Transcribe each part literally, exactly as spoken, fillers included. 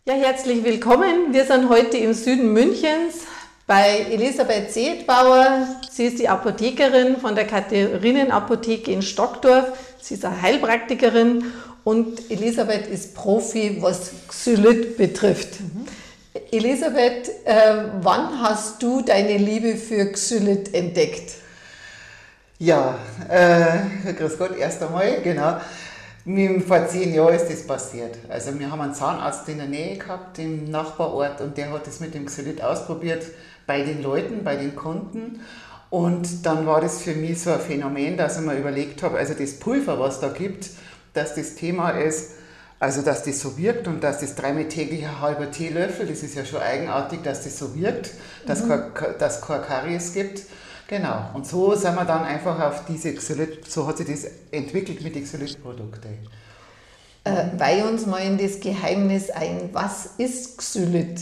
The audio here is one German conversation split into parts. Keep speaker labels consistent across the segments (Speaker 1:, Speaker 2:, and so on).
Speaker 1: Ja, herzlich willkommen. Wir sind heute im Süden Münchens bei Elisabeth Seetbauer. Sie ist die Apothekerin von der Katharinen-Apotheke in Stockdorf. Sie ist eine Heilpraktikerin und Elisabeth ist Profi, was Xylit betrifft. Mhm. Elisabeth, äh, wann hast du deine Liebe für Xylit entdeckt?
Speaker 2: Ja, äh, grüß Gott, erst einmal, genau. Vor zehn Jahren ist das passiert. Also wir haben einen Zahnarzt in der Nähe gehabt, im Nachbarort, und der hat das mit dem Xylit ausprobiert bei den Leuten, bei den Kunden. Und dann war das für mich so ein Phänomen, dass ich mir überlegt habe, also das Pulver, was da gibt, dass das Thema ist, also dass das so wirkt und dass das dreimal täglich ein halber Teelöffel, das ist ja schon eigenartig, dass das so wirkt, dass mhm. es keine Karies gibt. Genau, und so sind wir dann einfach auf diese Xylit, so hat sich das entwickelt mit den Xylit-Produkten.
Speaker 1: Äh, weih uns mal in das Geheimnis ein, was ist Xylit?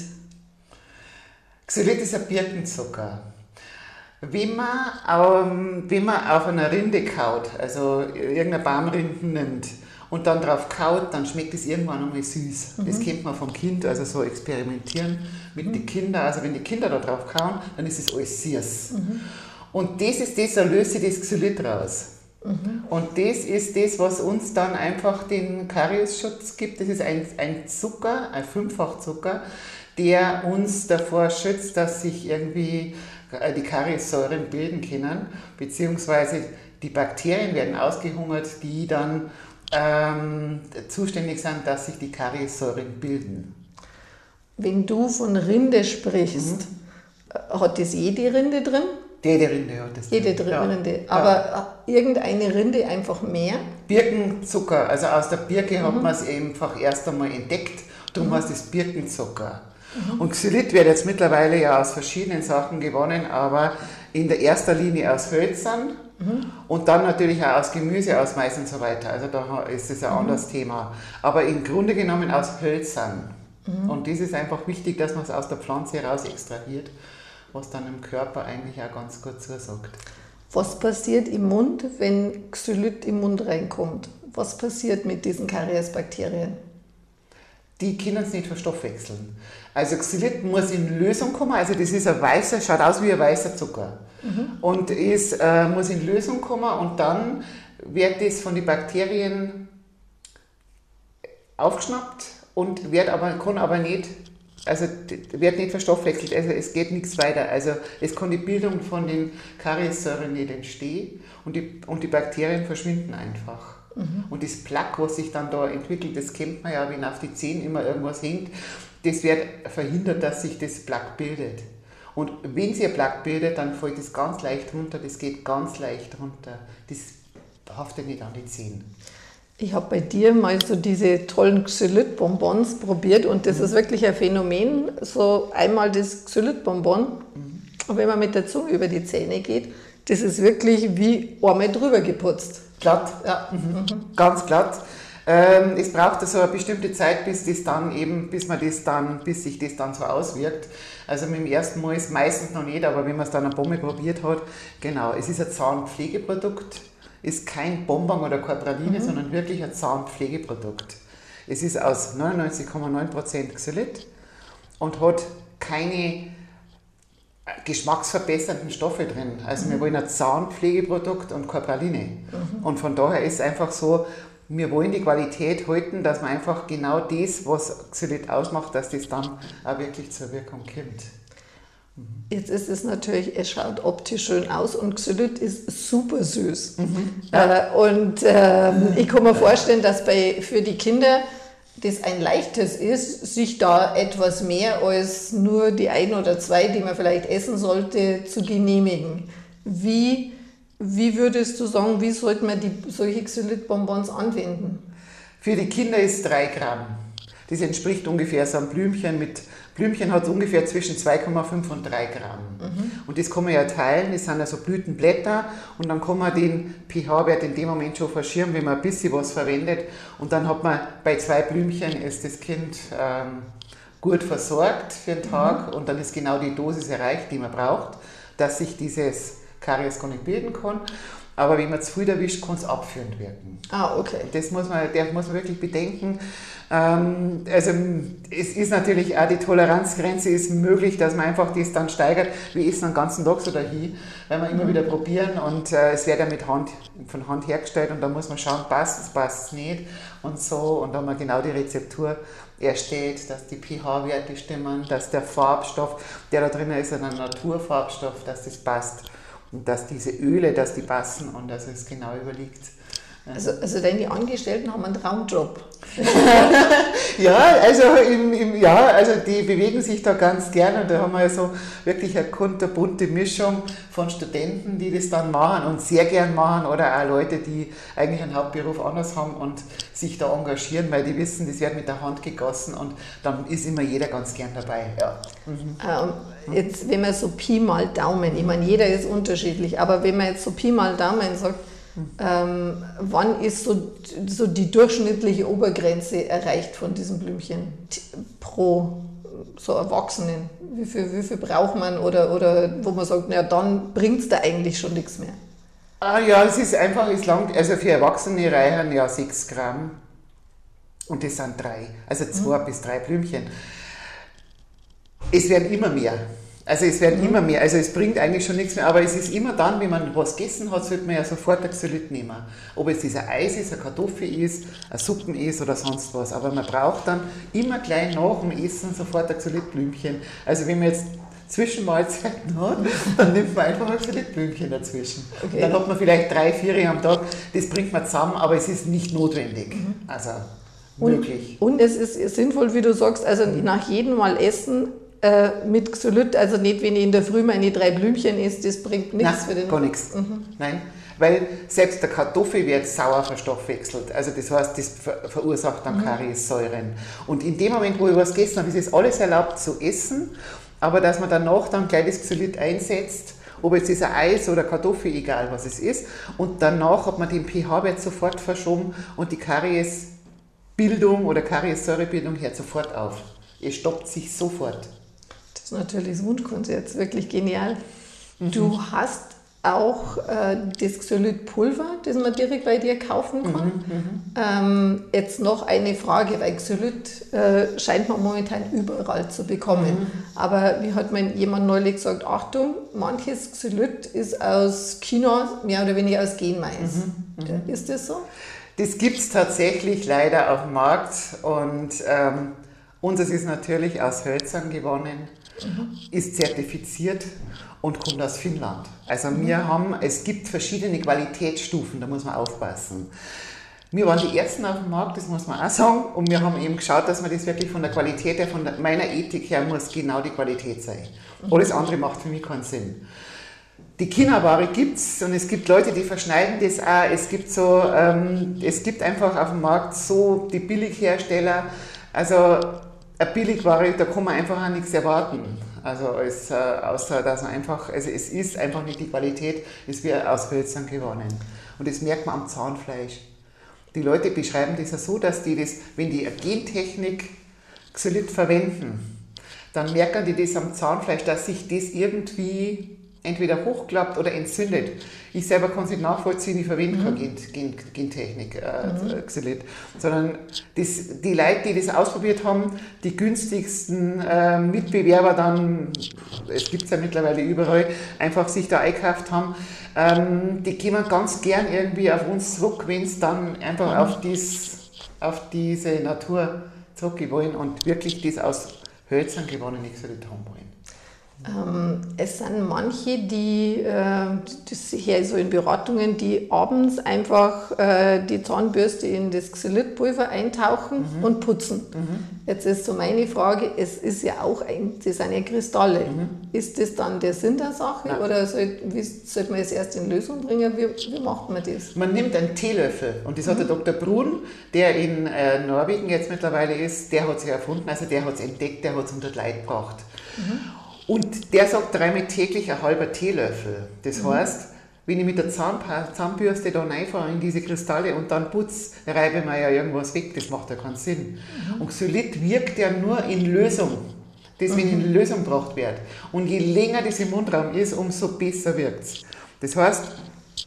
Speaker 2: Xylit ist ein Birkenzucker. Wenn man, ähm, wenn man auf einer Rinde kaut, also irgendeine Baumrinde nimmt und dann drauf kaut, dann schmeckt es irgendwann einmal süß. Mhm. Das kennt man vom Kind, also so experimentieren mit mhm. den Kindern. Also wenn die Kinder da drauf kauen, dann ist es alles süß. Mhm. Und das ist das, da löst sich das Xylit raus. Mhm. Und das ist das, was uns dann einfach den Kariesschutz gibt. Das ist ein, ein Zucker, ein Fünffachzucker, der uns davor schützt, dass sich irgendwie die Kariessäuren bilden können, beziehungsweise die Bakterien werden ausgehungert, die dann ähm, zuständig sind, dass sich die Kariessäuren bilden.
Speaker 1: Wenn du von Rinde sprichst, mhm. hat das jede Rinde drin?
Speaker 2: Jede Rinde hat das.
Speaker 1: Jede drin. Ja. Rinde. Aber ja. irgendeine Rinde einfach mehr?
Speaker 2: Birkenzucker, also aus der Birke mhm. hat man es einfach erst einmal entdeckt, darum mhm. heißt es Birkenzucker. Mhm. Und Xylit wird jetzt mittlerweile ja aus verschiedenen Sachen gewonnen, aber in der erster Linie aus Hölzern mhm. und dann natürlich auch aus Gemüse, aus Mais und so weiter. Also da ist es ein mhm. anderes Thema. Aber im Grunde genommen aus Hölzern. Mhm. Und das ist einfach wichtig, dass man es aus der Pflanze heraus extrahiert, was dann im Körper eigentlich auch ganz gut zusagt.
Speaker 1: Was passiert im Mund, wenn Xylit im Mund reinkommt? Was passiert mit diesen Kariesbakterien?
Speaker 2: Die können es nicht verstoffwechseln. Also Xylit muss in Lösung kommen, also das ist ein weißer, schaut aus wie ein weißer Zucker. Mhm. Und es äh, muss in Lösung kommen und dann wird das von den Bakterien aufgeschnappt und wird aber, kann aber nicht, also wird nicht verstoffwechselt, also es geht nichts weiter. Also es kann die Bildung von den Kariessäuren nicht entstehen und die, und die Bakterien verschwinden einfach. Mhm. Und das Plaque, was sich dann da entwickelt, das kennt man ja, wenn auf die Zähne immer irgendwas hängt, das wird verhindert, dass sich das Plaque bildet. Und wenn sich ein Plaque bildet, dann fällt das ganz leicht runter, das geht ganz leicht runter. Das haftet nicht an die Zähne.
Speaker 1: Ich habe bei dir mal so diese tollen Xylit-Bonbons probiert und das mhm. ist wirklich ein Phänomen, so einmal das Xylit-Bonbon mhm. und wenn man mit der Zunge über die Zähne geht, das ist wirklich wie einmal drüber geputzt.
Speaker 2: Glatt, ja, mhm. Mhm. ganz glatt. Ähm, es braucht so eine bestimmte Zeit, bis das dann eben, bis man das dann, bis sich das dann so auswirkt. Also mit dem ersten Mal ist meistens noch nicht, aber wenn man es dann eine Bombe probiert hat, genau, es ist ein Zahnpflegeprodukt, ist kein Bonbon oder keine Praline, mhm. sondern wirklich ein Zahnpflegeprodukt. Es ist aus neunundneunzig Komma neun Prozent Xylit und hat keine geschmacksverbessernden Stoffe drin. Also mhm. wir wollen ein Zahnpflegeprodukt und keine Praline. Mhm. Und von daher ist es einfach so, wir wollen die Qualität halten, dass man einfach genau das, was Xylit ausmacht, dass das dann auch wirklich zur Wirkung kommt.
Speaker 1: Jetzt ist es natürlich, es schaut optisch schön aus und Xylit ist super süß. Mhm. Ja. Äh, und äh, ich kann mir vorstellen, dass bei, für die Kinder das ein leichtes ist, sich da etwas mehr als nur die ein oder zwei, die man vielleicht essen sollte, zu genehmigen. Wie, wie würdest du sagen, wie sollte man die, solche Xylit-Bonbons anwenden?
Speaker 2: Für die Kinder ist drei Gramm. Das entspricht ungefähr so einem Blümchen mit, Blümchen hat ungefähr zwischen zwei Komma fünf und drei Gramm. Mhm. Und das kann man ja teilen, das sind also Blütenblätter und dann kann man den pH-Wert in dem Moment schon verschirmen, wenn man ein bisschen was verwendet und dann hat man bei zwei Blümchen ist das Kind ähm, gut versorgt für den Tag mhm. und dann ist genau die Dosis erreicht, die man braucht, dass sich dieses Karies gar nicht bilden kann. aber wenn man zu viel erwischt, kann es abführend wirken.
Speaker 1: Ah, okay.
Speaker 2: Das muss man, das muss man wirklich bedenken. Ähm, also es ist natürlich auch, die Toleranzgrenze ist möglich, dass man einfach das dann steigert. Wir essen den ganzen Tag so dahin, weil wir immer mhm. wieder probieren und äh, es wird ja mit Hand, von Hand hergestellt und da muss man schauen, passt es, passt es nicht und so, und da haben wir genau die Rezeptur erstellt, dass die pH-Werte stimmen, dass der Farbstoff, der da drin ist, ein Naturfarbstoff, dass das passt und dass diese Öle, dass die passen und dass es genau überliegt.
Speaker 1: Also, also deine Angestellten haben einen Traumjob.
Speaker 2: Ja, also im, im, ja, also die bewegen sich da ganz gerne und da haben wir ja so wirklich eine kunterbunte Mischung von Studenten, die das dann machen und sehr gern machen, oder auch Leute, die eigentlich einen Hauptberuf anders haben und sich da engagieren, weil die wissen, das wird mit der Hand gegossen und dann ist immer jeder ganz gern dabei. Ja. Mhm.
Speaker 1: Ähm, jetzt, wenn man so Pi mal Daumen, ich meine, jeder ist unterschiedlich, aber wenn man jetzt so Pi mal Daumen sagt, Ähm, wann ist so, so die durchschnittliche Obergrenze erreicht von diesen Blümchen pro so Erwachsenen? Wie viel, wie viel braucht man, oder, oder wo man sagt, na dann bringt es da eigentlich schon nichts mehr?
Speaker 2: Ah ja, es ist einfach, es langt, also für Erwachsene reichen ja sechs Gramm und das sind drei, also zwei mhm. bis drei Blümchen. Es werden immer mehr. Also es werden mhm. immer mehr, also es bringt eigentlich schon nichts mehr, aber es ist immer dann, wenn man was gegessen hat, sollte man ja sofort ein Xylit nehmen. Ob es dieser Eis ist, eine Kartoffel ist, eine Suppen ist oder sonst was. Aber man braucht dann immer gleich nach dem Essen sofort ein Xylitblümchen. Also wenn man jetzt Zwischenmahlzeiten hat, dann nimmt man einfach ein Xylitblümchen dazwischen. Okay. Dann hat man vielleicht drei, vier am Tag, das bringt man zusammen, aber es ist nicht notwendig. Mhm. Also möglich.
Speaker 1: Und, und es ist sinnvoll, wie du sagst, also mhm. nach jedem Mal Essen mit Xylit, also nicht, wenn ich in der Früh meine drei Blümchen esse, das bringt nichts für den...
Speaker 2: gar nichts. Mhm. Nein, weil selbst der Kartoffel wird sauer verstoffwechselt. Also das heißt, das ver verursacht dann mhm. Kariessäuren. Und in dem Moment, wo ich was gegessen habe, ist es alles erlaubt zu essen, aber dass man danach dann gleich das Xylit einsetzt, ob jetzt ist ein Eis oder Kartoffel, egal was es ist, und danach hat man den pH-Wert sofort verschoben und die Kariesbildung oder Kariessäurebildung hört sofort auf. Es stoppt sich sofort.
Speaker 1: Das ist natürlich das Wunschkonzert, wirklich genial. Mhm. Du hast auch äh, das Xylit-Pulver, das man direkt bei dir kaufen kann. Mhm, ähm, jetzt noch eine Frage, weil Xylit äh, scheint man momentan überall zu bekommen. Mhm. Aber wie hat mir jemand neulich gesagt, Achtung, manches Xylit ist aus China, mehr oder weniger aus Genmais. Mhm, mhm. Ist das so?
Speaker 2: Das gibt es tatsächlich leider auf dem Markt und ähm, unseres ist natürlich aus Hölzern gewonnen, mhm. ist zertifiziert und kommt aus Finnland. Also mhm. wir haben, es gibt verschiedene Qualitätsstufen, da muss man aufpassen. Wir waren die Ersten auf dem Markt, das muss man auch sagen, und wir haben eben geschaut, dass man das wirklich von der Qualität her, von der, meiner Ethik her, muss genau die Qualität sein. Mhm. Alles andere macht für mich keinen Sinn. Die China-Ware gibt es und es gibt Leute, die verschneiden das auch. Es gibt, so, ähm, es gibt einfach auf dem Markt so die Billighersteller, also eine Billigware, da kann man einfach auch nichts erwarten. Also es, äh, außer dass man einfach, also es ist einfach nicht die Qualität, es wird aus Hölzern gewonnen. Und das merkt man am Zahnfleisch. Die Leute beschreiben das ja so, dass die das, wenn die eine Gentechnik Xylit verwenden, dann merken die das am Zahnfleisch, dass sich das irgendwie entweder hochklappt oder entzündet. Ich selber kann es nicht nachvollziehen, ich verwende mhm. keine Gen, Gen, Gentechnik, äh, mhm. Xylit, sondern das, die Leute, die das ausprobiert haben, die günstigsten äh, Mitbewerber dann, es gibt es ja mittlerweile überall, einfach sich da eingekauft haben, ähm, die gehen ganz gern irgendwie auf uns zurück, wenn es dann einfach mhm. auf, dies, auf diese Natur zurückgehen wollen und wirklich das aus Hölzern gewonnene Xylit haben wollen.
Speaker 1: Ähm, es sind manche, die, äh, das hier so in Beratungen, die abends einfach äh, die Zahnbürste in das Xylitpulver eintauchen mhm. und putzen. Mhm. Jetzt ist so meine Frage, es ist ja auch ein, das sind ja Kristalle. Mhm. Ist das dann der Sinn der Sache? Nein. Oder soll, wie, sollte man es erst in Lösung bringen? Wie, wie macht man das?
Speaker 2: Man nimmt einen Teelöffel und das mhm. hat der Doktor Brun, der in äh, Norwegen jetzt mittlerweile ist, der hat es ja erfunden, also der hat es entdeckt, der hat es unter die Leute gebracht. Mhm. Und der sagt dreimal täglich ein halber Teelöffel. Das mhm. heißt, wenn ich mit der Zahnpa Zahnbürste da reinfahre in diese Kristalle und dann putze, reibe ich mir ja irgendwas weg, das macht ja keinen Sinn. Mhm. Und Xylit wirkt ja nur in Lösung, das wenn mhm. in Lösung gebracht wird. Und je länger das im Mundraum ist, umso besser wirkt es. Das heißt,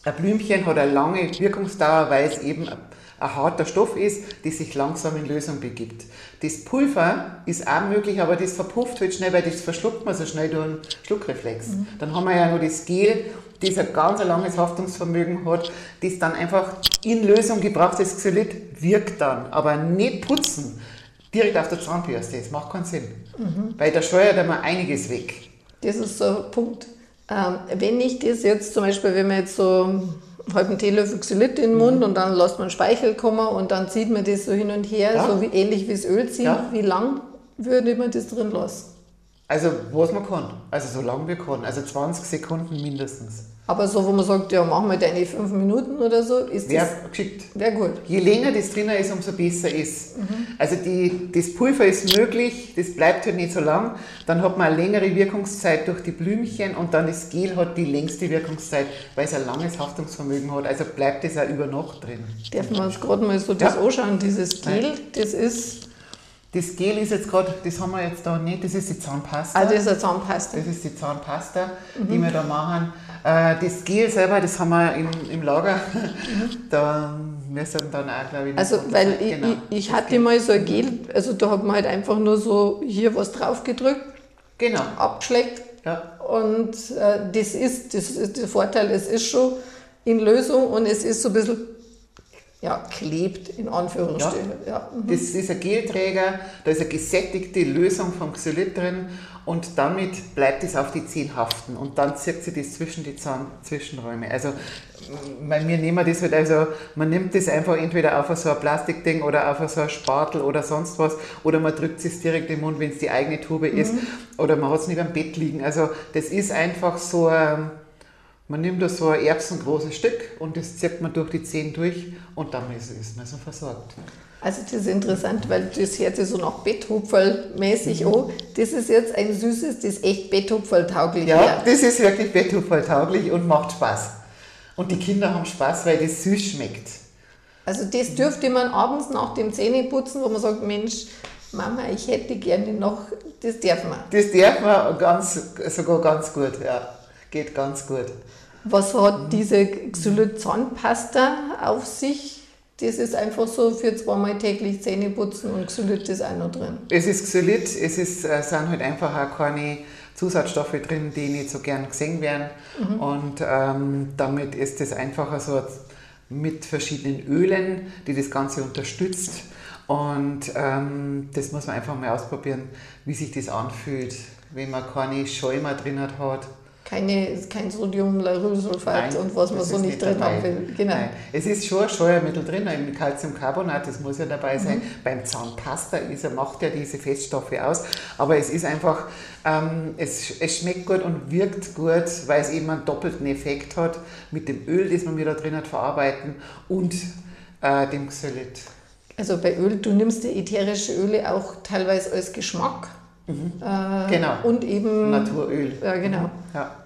Speaker 2: Ein Blümchen hat eine lange Wirkungsdauer, weil es eben ein, ein harter Stoff ist, der sich langsam in Lösung begibt. Das Pulver ist auch möglich, aber das verpufft halt schnell, weil das verschluckt man so schnell durch einen Schluckreflex. Mhm. Dann haben wir ja noch das Gel, das ein ganz langes Haftungsvermögen hat, das dann einfach in Lösung gebracht, das Xylit wirkt dann, aber nicht putzen, direkt auf der Zahnbürste, das macht keinen Sinn, mhm. weil da steuert einmal einiges weg.
Speaker 1: Das ist so ein Punkt. Ähm, wenn ich das jetzt zum Beispiel, wenn man jetzt so einen halben Teelöffel Xylit in den Mund mhm. und dann lässt man Speichel kommen und dann zieht man das so hin und her, ja. so wie, ähnlich wie das Öl ziehen, ja. wie lang würde man das drin lassen?
Speaker 2: Also was man kann, also so lange wir kann, also zwanzig Sekunden mindestens.
Speaker 1: Aber so, wo man sagt, ja, machen wir deine fünf Minuten oder so, ist
Speaker 2: wär
Speaker 1: das...
Speaker 2: geschickt.
Speaker 1: Wäre gut.
Speaker 2: Je länger das drin ist, umso besser ist. Mhm. Also die, das Pulver ist möglich, das bleibt halt nicht so lang. Dann hat man eine längere Wirkungszeit durch die Blümchen und dann das Gel hat die längste Wirkungszeit, weil es ein langes Haftungsvermögen hat. Also bleibt das auch über Nacht drin.
Speaker 1: Darf man uns gerade mal so das ja. anschauen, dieses Gel, Nein. das ist...
Speaker 2: Das Gel ist jetzt gerade, das haben wir jetzt da nicht, das ist die Zahnpasta.
Speaker 1: Ah, das ist eine Zahnpasta.
Speaker 2: Das ist die Zahnpasta, mhm. die wir da machen. Das Gel selber, das haben wir im, im Lager. Mhm. Da müssen dann auch, glaube ich,
Speaker 1: also, weil ich, genau, ich, ich hatte Gel. mal so ein Gel, also da hat man halt einfach nur so hier was drauf gedrückt,
Speaker 2: genau.
Speaker 1: abgeschleckt.
Speaker 2: Ja.
Speaker 1: Und äh, das ist, das ist der Vorteil, es ist schon in Lösung und es ist so ein bisschen. Ja, klebt in Anführungsstrichen. Ja. Ja. Mhm.
Speaker 2: Das ist ein Gelträger, da ist eine gesättigte Lösung vom Xylit drin und damit bleibt es auf die Zähne haften und dann zieht sich das zwischen die Zahnzwischenräume. Also bei mir nehmen wir das halt, also man nimmt das einfach entweder auf so ein Plastikding oder auf so ein Spatel oder sonst was oder man drückt es direkt im Mund, wenn es die eigene Tube ist mhm. oder man hat es nicht am Bett liegen. Also das ist einfach so ein Man nimmt da so ein erbsengroßes Stück und das zieht man durch die Zähne durch und dann ist man so versorgt.
Speaker 1: Also das ist interessant, weil das hört sich so nach Betthupferl-mäßig mhm. an. Das ist jetzt ein süßes, das echt Betthupferl-tauglich
Speaker 2: Ja, wäre. Das ist wirklich Betthupferl-tauglich und macht Spaß. Und die Kinder haben Spaß, weil das süß schmeckt.
Speaker 1: Also das dürfte man abends nach dem Zähneputzen, wo man sagt, Mensch, Mama, ich hätte gerne noch, das darf man.
Speaker 2: Das darf man ganz, sogar ganz gut, ja. Geht ganz gut.
Speaker 1: Was hat diese Xylit-Zahnpasta auf sich? Das ist einfach so für zweimal täglich Zähne putzen und Xylit ist auch noch drin.
Speaker 2: Es ist Xylit, es ist, sind halt einfach auch keine Zusatzstoffe drin, die nicht so gern gesehen werden. Mhm. Und ähm, damit ist es einfach so mit verschiedenen Ölen, die das Ganze unterstützt. Und ähm, das muss man einfach mal ausprobieren, wie sich das anfühlt, wenn man keine Schäumer drin hat.
Speaker 1: Keine, kein Sodium, Lauryl-Sulfat und was man so nicht drin haben will. Genau.
Speaker 2: Nein. Es ist schon ein Scheuermittel drin, ein Calciumcarbonat, das muss ja dabei sein. Mhm. Beim Zahnpasta ist, er macht ja diese Feststoffe aus, aber es ist einfach, ähm, es, es schmeckt gut und wirkt gut, weil es eben einen doppelten Effekt hat mit dem Öl, das man wieder drin hat, verarbeiten und äh, dem Xylit.
Speaker 1: Also bei Öl, du nimmst die ätherische Öle auch teilweise als Geschmack.
Speaker 2: Mhm. Äh, genau.
Speaker 1: Und eben
Speaker 2: Naturöl.
Speaker 1: Ja, genau.
Speaker 2: Ja.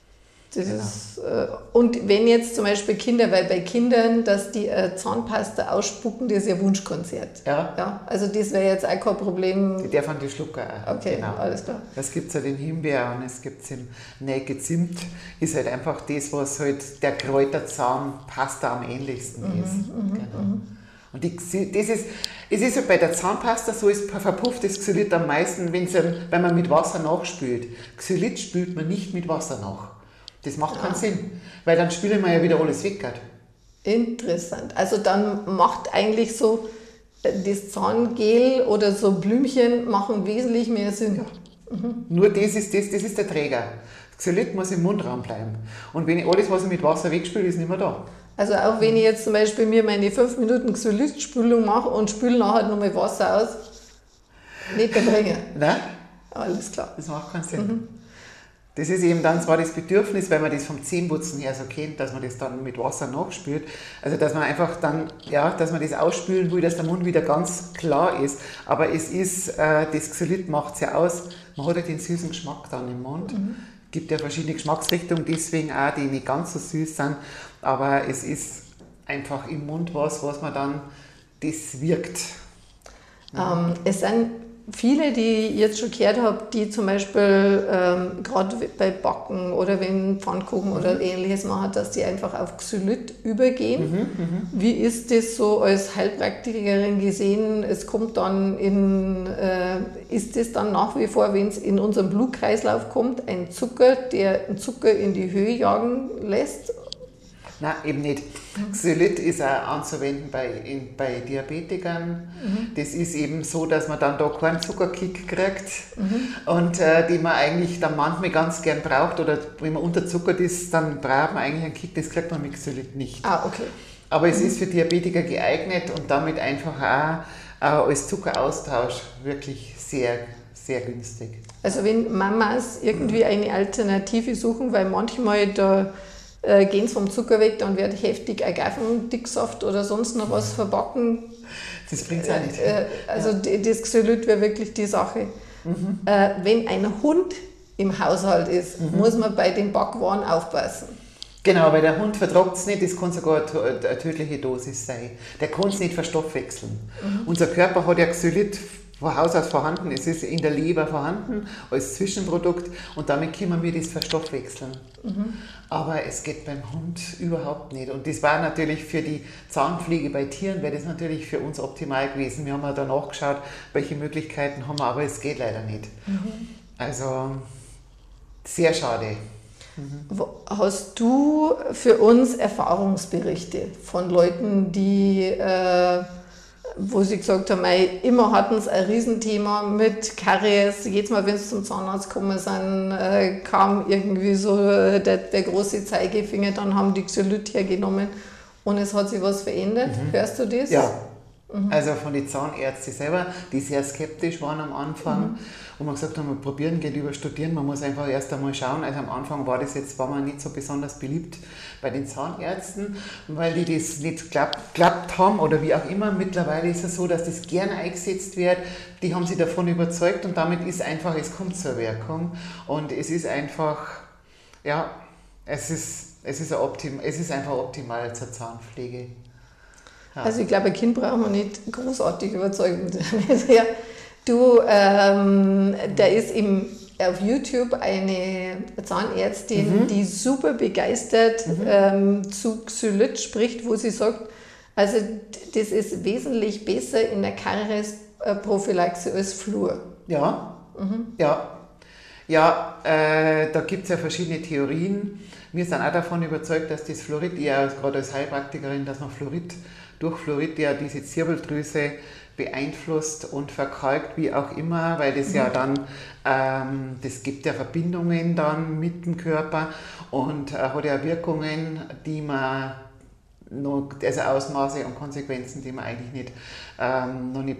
Speaker 1: Das genau. Ist, äh, und wenn jetzt zum Beispiel Kinder, weil bei Kindern, dass die äh, Zahnpasta ausspucken, das ist ja Wunschkonzert.
Speaker 2: Ja.
Speaker 1: Ja. Also das wäre jetzt auch kein Problem.
Speaker 2: Die dürfen die Schlucker auch.
Speaker 1: Okay,
Speaker 2: genau.
Speaker 1: Alles klar.
Speaker 2: Das gibt es halt in Himbeer und es gibt es in Nelke Zimt. Ist halt einfach das, was halt der Kräuterzahnpasta am ähnlichsten
Speaker 1: mhm,
Speaker 2: ist.
Speaker 1: Mhm,
Speaker 2: genau.
Speaker 1: Mhm.
Speaker 2: Und die, das ist, es ist ja bei der Zahnpasta so, ist verpufft das Xylit am meisten, wenn's, wenn man mit Wasser nachspült. Xylit spült man nicht mit Wasser nach. Das macht ja. keinen Sinn, weil dann spülen wir ja wieder alles weg.
Speaker 1: Interessant. Also dann macht eigentlich so das Zahngel oder so Blümchen machen wesentlich mehr Sinn.
Speaker 2: Ja. Mhm. Nur das ist, das, das ist der Träger. Das Xylit muss im Mundraum bleiben. Und wenn ich alles, was ich mit Wasser wegspüle, ist nicht mehr da.
Speaker 1: Also auch wenn ich jetzt zum Beispiel mir meine fünf Minuten Xylit-Spülung mache und spüle nachher nochmal Wasser aus, nicht erbringen.
Speaker 2: Nein.
Speaker 1: Alles klar.
Speaker 2: Das macht keinen Sinn. Mhm. Das ist eben dann zwar das Bedürfnis, weil man das vom Zähneputzen her so kennt, dass man das dann mit Wasser nachspült. Also dass man einfach dann, ja, dass man das ausspülen will, dass der Mund wieder ganz klar ist. Aber es ist, äh, das Xylit macht es ja aus, man hat ja den süßen Geschmack dann im Mund. Mhm. Es gibt ja verschiedene Geschmacksrichtungen, deswegen auch, die nicht ganz so süß sind. Aber es ist einfach im Mund was, was man dann, das wirkt.
Speaker 1: Ähm, es sind viele, die ich jetzt schon gehört habe, die zum Beispiel ähm, gerade bei Backen oder wenn Pfannkuchen mhm. oder ähnliches machen, dass die einfach auf Xylit übergehen. Mhm, Wie ist das so als Heilpraktikerin gesehen? Es kommt dann in, äh, ist das dann nach wie vor, wenn es in unseren Blutkreislauf kommt, ein Zucker, der einen Zucker in die Höhe jagen lässt?
Speaker 2: Nein, eben nicht. Xylit ist auch anzuwenden bei, in, bei Diabetikern. Mhm. Das ist eben so, dass man dann da keinen Zuckerkick kriegt mhm. und äh, den man eigentlich dann manchmal ganz gern braucht. Oder wenn man unterzuckert ist, dann braucht man eigentlich einen Kick, das kriegt man mit Xylit nicht.
Speaker 1: Ah, okay.
Speaker 2: Aber es mhm. ist für Diabetiker geeignet und damit einfach auch, auch als Zuckeraustausch wirklich sehr, sehr günstig.
Speaker 1: Also wenn Mamas irgendwie eine Alternative suchen, weil manchmal da Äh, gehen sie vom Zucker weg, dann wird heftig Agavendicksaft oder sonst noch was verbacken.
Speaker 2: Das bringt es auch nicht.
Speaker 1: Äh, also ja. Das Xylit wäre wirklich die Sache. Mhm. Äh, wenn ein Hund im Haushalt ist, mhm. muss man bei den Backwaren aufpassen.
Speaker 2: Genau, weil der Hund verträgt es nicht, das kann sogar eine tödliche Dosis sein. Der kann es nicht verstoffwechseln. Mhm. Unser Körper hat ja Xylit von Haus aus vorhanden, es ist in der Leber vorhanden als Zwischenprodukt und damit können wir das verstoffwechseln. Mhm. Aber es geht beim Hund überhaupt nicht. Und das war natürlich für die Zahnpflege bei Tieren, wäre das natürlich für uns optimal gewesen. Wir haben ja danach geschaut, welche Möglichkeiten haben wir, aber es geht leider nicht. Mhm. Also sehr schade.
Speaker 1: Mhm. Hast du für uns Erfahrungsberichte von Leuten, die äh, wo sie gesagt haben, ey, immer hatten sie ein Riesenthema mit Karies. Jedes Mal, wenn sie zum Zahnarzt gekommen sind, äh, kam irgendwie so der, der große Zeigefinger, dann haben die Xylit hergenommen und es hat sich was verändert. Mhm. Hörst du das?
Speaker 2: Ja. Mhm. Also von den Zahnärzten selber, die sehr skeptisch waren am Anfang, mhm. wo man gesagt haben, wir probieren geht über studieren, man muss einfach erst einmal schauen. Also am Anfang war das jetzt, war man nicht so besonders beliebt bei den Zahnärzten, weil die das nicht geklappt haben oder wie auch immer. Mittlerweile ist es so, dass das gerne eingesetzt wird. Die haben sich davon überzeugt und damit ist einfach, es kommt zur Wirkung und es ist einfach, ja, es ist, es ist, ein Optim, es ist einfach optimal zur Zahnpflege. Ja.
Speaker 1: Also ich glaube, ein Kind braucht man nicht großartig überzeugend. Du, ähm, da ist im, auf YouTube eine Zahnärztin, mhm. die super begeistert mhm. ähm, zu Xylit spricht, wo sie sagt, also das ist wesentlich besser in der Kariesprophylaxe als Fluor.
Speaker 2: Ja, mhm. ja. Ja, äh, da gibt es ja verschiedene Theorien. Wir sind auch davon überzeugt, dass das Fluorid, ja gerade als Heilpraktikerin, dass man Fluorid durch Fluorid ja diese Zirbeldrüse beeinflusst und verkalkt, wie auch immer, weil das mhm. ja dann, ähm, das gibt ja Verbindungen dann mit dem Körper und äh, hat ja Wirkungen, die man noch, also Ausmaße und Konsequenzen, die man eigentlich nicht, ähm, noch nicht,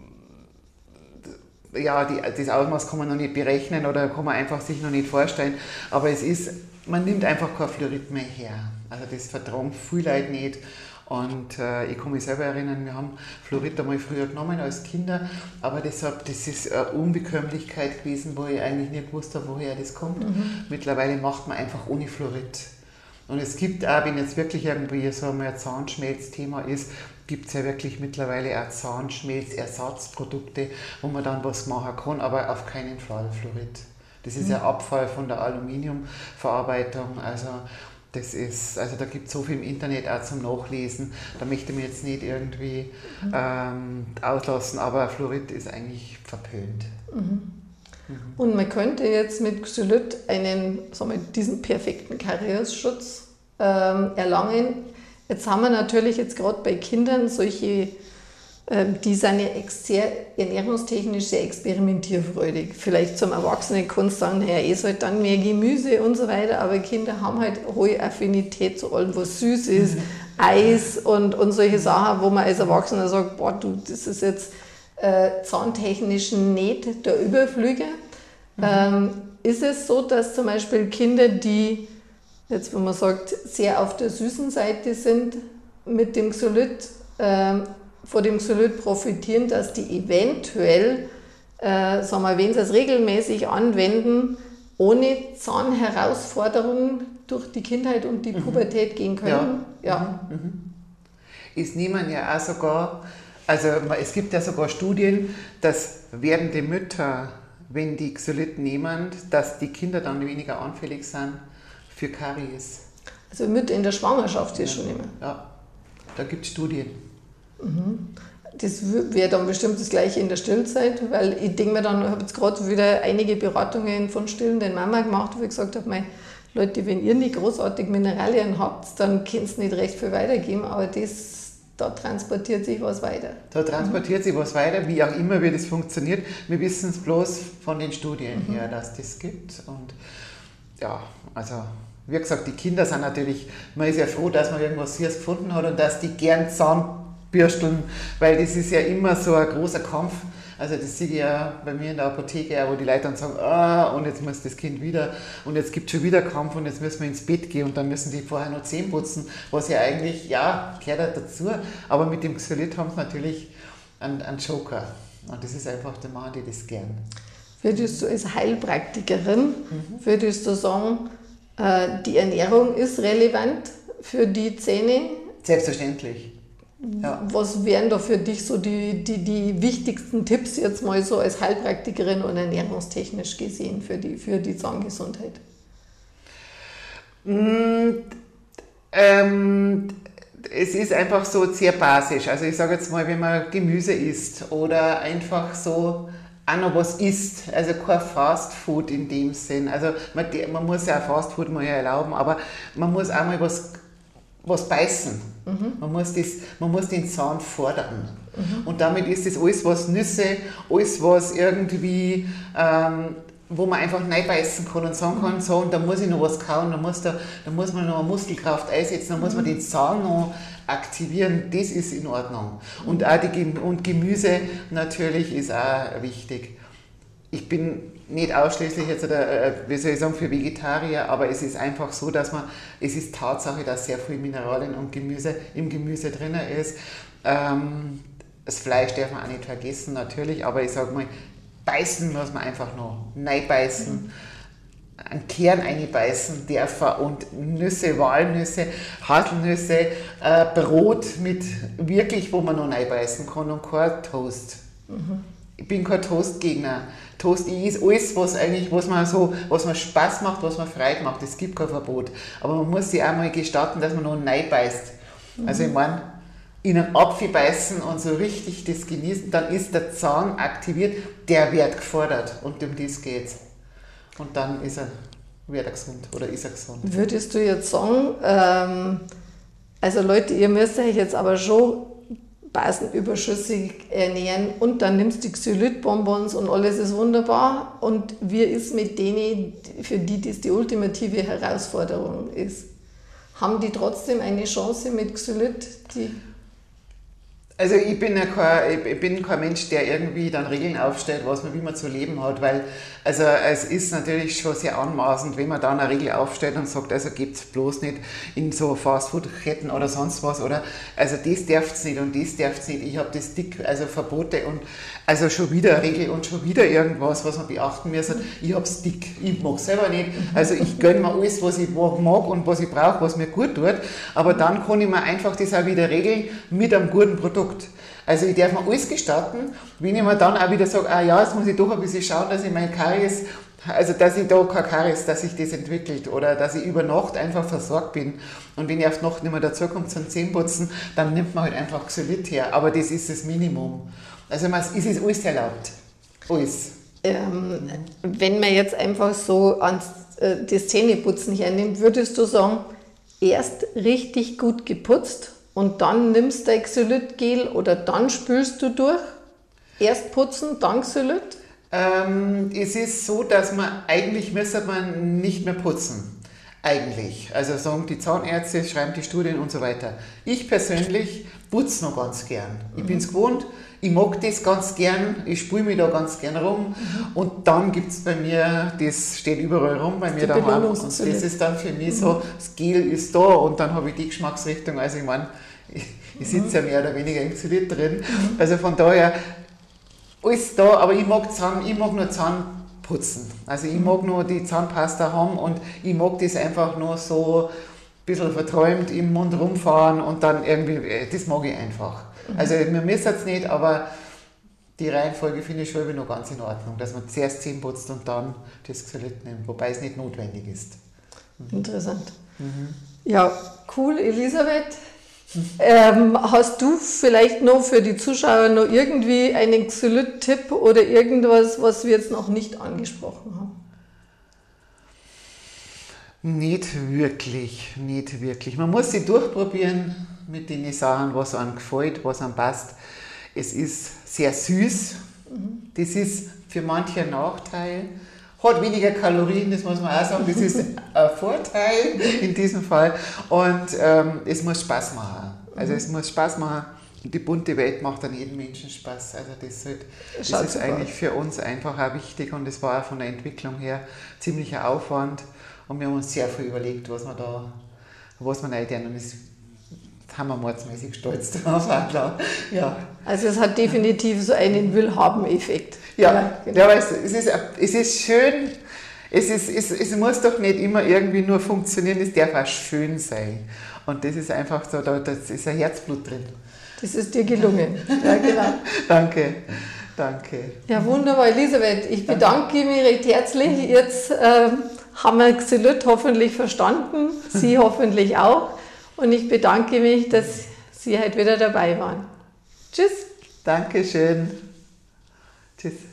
Speaker 2: ja, die, das Ausmaß kann man noch nicht berechnen oder kann man einfach sich noch nicht vorstellen, aber es ist, man nimmt einfach kein Fluorid mehr her, also das vertragen viele Leute nicht. Und äh, ich kann mich selber erinnern, wir haben Fluorid einmal früher genommen als Kinder, aber deshalb, das ist eine Unbekömmlichkeit gewesen, wo ich eigentlich nicht gewusst habe, woher das kommt. Mhm. Mittlerweile macht man einfach ohne Fluorid. Und es gibt auch, wenn jetzt wirklich irgendwie so ein Zahnschmelz-Thema ist, gibt es ja wirklich mittlerweile auch Zahnschmelzersatzprodukte, wo man dann was machen kann, aber auf keinen Fall Fluorid. Das ist mhm. ja Abfall von der Aluminiumverarbeitung, also das ist, also da gibt es so viel im Internet auch zum Nachlesen, da möchte ich mich jetzt nicht irgendwie mhm. ähm, auslassen, aber Fluorid ist eigentlich verpönt.
Speaker 1: Mhm. Mhm. Und man könnte jetzt mit Xylit einen, sagen wir, diesen perfekten Kariesschutz ähm, erlangen. Jetzt haben wir natürlich jetzt gerade bei Kindern solche, ähm, die sind ja sehr ernährungstechnisch sehr experimentierfreudig. Vielleicht zum Erwachsenen kannst du sagen, naja, eh halt dann mehr Gemüse und so weiter, aber Kinder haben halt hohe Affinität zu allem, was süß ist, mhm. Eis und, und solche Sachen, wo man als Erwachsener sagt, boah, du, das ist jetzt äh, zahntechnisch nicht der Überflüger. Mhm. Ähm, ist es so, dass zum Beispiel Kinder, die jetzt, wenn man sagt, sehr auf der süßen Seite sind, mit dem Xylit, ähm, von dem Xylit profitieren, dass die eventuell, äh, sagen wir, wenn sie es regelmäßig anwenden, ohne Zahnherausforderungen durch die Kindheit und die Pubertät mhm. gehen können?
Speaker 2: Ja. ja. Mhm. Es nehmen ja auch sogar Also es gibt ja sogar Studien, dass werdende Mütter, wenn die Xylit nehmen, dass die Kinder dann weniger anfällig sind für Karies.
Speaker 1: Also Mütter in der Schwangerschaft die
Speaker 2: ja.
Speaker 1: schon nehmen?
Speaker 2: Ja, da gibt es Studien.
Speaker 1: Mhm. Das wäre dann bestimmt das Gleiche in der Stillzeit, weil ich denke mir dann, ich habe jetzt gerade wieder einige Beratungen von stillenden Mama gemacht, wo ich gesagt habe, mein, Leute, wenn ihr nicht großartig Mineralien habt, dann könnt ihr nicht recht viel weitergeben, aber das, da transportiert sich was weiter.
Speaker 2: Da transportiert mhm. sich was weiter, wie auch immer, wie das funktioniert. Wir wissen es bloß von den Studien mhm. her, dass das gibt. Und ja, also wie gesagt, die Kinder sind natürlich, man ist ja froh, dass man irgendwas Süßes gefunden hat und dass die gern Zahnbürsteln, weil das ist ja immer so ein großer Kampf. Also das sehe ich ja bei mir in der Apotheke, wo die Leute dann sagen, ah, und jetzt muss das Kind wieder, und jetzt gibt es schon wieder Kampf und jetzt müssen wir ins Bett gehen und dann müssen die vorher noch Zähne putzen, was ja eigentlich, ja, gehört dazu. Aber mit dem Xylit haben sie natürlich einen, einen Joker. Und das ist einfach, der machen die das gern.
Speaker 1: Würdest du als Heilpraktikerin, mhm. würdest du sagen, die Ernährung ist relevant für die Zähne?
Speaker 2: Selbstverständlich. Ja.
Speaker 1: Was wären da für dich so die, die, die wichtigsten Tipps jetzt mal so als Heilpraktikerin und ernährungstechnisch gesehen für die, für die Zahngesundheit?
Speaker 2: Mm, ähm, es ist einfach so sehr basisch. Also ich sage jetzt mal, wenn man Gemüse isst oder einfach so auch noch was isst, also kein Fast Food in dem Sinn. Also man, man muss ja auch Fast Food mal erlauben, aber man muss auch mal was, was beißen. Mhm. Man, muss das, man muss den Zahn fordern. Mhm. Und damit ist das alles, was Nüsse, alles, was irgendwie, ähm, wo man einfach reinbeißen kann und sagen kann, so, und da muss ich noch was kauen, da muss, da, da muss man noch eine Muskelkraft einsetzen, da muss man den Zahn noch aktivieren, das ist in Ordnung. Und auch die, und Gemüse natürlich ist auch wichtig. Ich bin nicht ausschließlich jetzt, oder, wie soll ich sagen, für Vegetarier, aber es ist einfach so, dass man, es ist Tatsache, dass sehr viel Mineralien und Gemüse im Gemüse drin ist. Ähm, das Fleisch darf man auch nicht vergessen, natürlich, aber ich sage mal, beißen muss man einfach noch, reinbeißen. Mhm. Einen Kern einbeißen dürfen und Nüsse, Walnüsse, Haselnüsse, äh, Brot mit wirklich, wo man noch reinbeißen kann und kein Toast. Mhm. Ich bin kein Toastgegner. Toast, ich esse alles, was eigentlich, was man so, was man Spaß macht, was man Freude macht. Es gibt kein Verbot. Aber man muss sich auch mal gestatten, dass man noch reinbeißt. Mhm. Also ich meine, in einen Apfel beißen und so richtig das genießen, dann ist der Zahn aktiviert, der wird gefordert und um das geht's. Und dann ist er, wird er gesund oder ist er gesund.
Speaker 1: Würdest du jetzt sagen, ähm, also Leute, ihr müsst euch jetzt aber schon basenüberschüssig ernähren und dann nimmst du die Xylit-Bonbons und alles ist wunderbar. Und wie ist mit denen, für die das die ultimative Herausforderung ist? Haben die trotzdem eine Chance mit Xylit? Die
Speaker 2: Also ich bin, ja kein, ich bin kein Mensch, der irgendwie dann Regeln aufstellt, was man, wie man zu leben hat, weil also es ist natürlich schon sehr anmaßend, wenn man da eine Regel aufstellt und sagt, also gebt es bloß nicht in so Fastfood-Ketten oder sonst was, oder also das darf es nicht und das darf es nicht, ich habe das dick, also Verbote und also schon wieder eine Regel und schon wieder irgendwas, was man beachten muss. Ich habe es dick, ich mag es selber nicht, also ich gönne mir alles, was ich mag und was ich brauche, was mir gut tut, aber dann kann ich mir einfach das auch wieder regeln mit einem guten Produkt. Also ich darf mir alles gestatten, wenn ich mir dann auch wieder sage, ah ja, jetzt muss ich doch ein bisschen schauen, dass ich mein Karies, also dass ich da kein Karies, dass sich das entwickelt oder dass ich über Nacht einfach versorgt bin. Und wenn ich auf Nacht nicht mehr dazukomme zum Zähneputzen, dann nimmt man halt einfach Xylit her, aber das ist das Minimum. Also es ist alles erlaubt, alles.
Speaker 1: Ähm, wenn man jetzt einfach so ans, äh, das Zähneputzen hernimmt, würdest du sagen, erst richtig gut geputzt und dann nimmst du ein Xylitgel oder dann spülst du durch? Erst putzen, dann Xylit?
Speaker 2: Ähm, es ist so, dass man eigentlich müsste man nicht mehr putzen. Eigentlich. Also sagen die Zahnärzte, schreiben die Studien und so weiter. Ich persönlich putze noch ganz gern. Ich mhm. bin es gewohnt, ich mag das ganz gern, ich spüle mich da ganz gern rum mhm. und dann gibt es bei mir, das steht überall rum bei mir daheim und das ist dann für mich mhm. so, das Gel ist da und dann habe ich die Geschmacksrichtung, also ich meine, ich, ich sitze ja mehr oder weniger im Xylit drin, mhm. also von daher alles da, aber ich mag, Zahn, ich mag nur Zahnputzen, also ich mag nur die Zahnpasta haben und ich mag das einfach nur so ein bisschen verträumt im Mund rumfahren und dann irgendwie, das mag ich einfach. Also wir müssen es nicht, aber die Reihenfolge finde ich schon immer noch ganz in Ordnung, dass man zuerst Zähne putzt und dann das Xylit nimmt, wobei es nicht notwendig ist.
Speaker 1: Mhm. Interessant. Mhm. Ja, cool, Elisabeth. Ähm, hast du vielleicht noch für die Zuschauer noch irgendwie einen Xylit-Tipp oder irgendwas, was wir jetzt noch nicht angesprochen haben?
Speaker 2: Nicht wirklich, nicht wirklich. Man muss sich durchprobieren mit den Sachen, was einem gefällt, was einem passt. Es ist sehr süß. Mhm. Das ist für manche ein Nachteil. Hat weniger Kalorien, das muss man auch sagen. Das ist ein Vorteil in diesem Fall. Und ähm, es muss Spaß machen. Also mhm. es muss Spaß machen. Die bunte Welt macht an jedem Menschen Spaß. Also das, halt, das ist super. Eigentlich für uns einfach auch wichtig. Und es war auch von der Entwicklung her ziemlicher Aufwand. Und wir haben uns sehr viel überlegt, was wir da, was wir rein tun. Und das haben wir mordsmäßig stolz drauf. Ja.
Speaker 1: Also es hat definitiv so einen Will-Haben-Effekt.
Speaker 2: Ja, ja, genau. Ja, aber es, es, ist, es ist schön, es, ist, es, es muss doch nicht immer irgendwie nur funktionieren, es darf auch schön sein. Und das ist einfach so, da das ist ein Herzblut drin.
Speaker 1: Das ist dir gelungen. Ja, genau.
Speaker 2: Danke, danke.
Speaker 1: Ja, wunderbar, Elisabeth. Ich bedanke mich recht herzlich. Jetzt ähm, haben wir Xylit hoffentlich verstanden, Sie hoffentlich auch. Und ich bedanke mich, dass Sie heute wieder dabei waren. Tschüss.
Speaker 2: Dankeschön. Tschüss.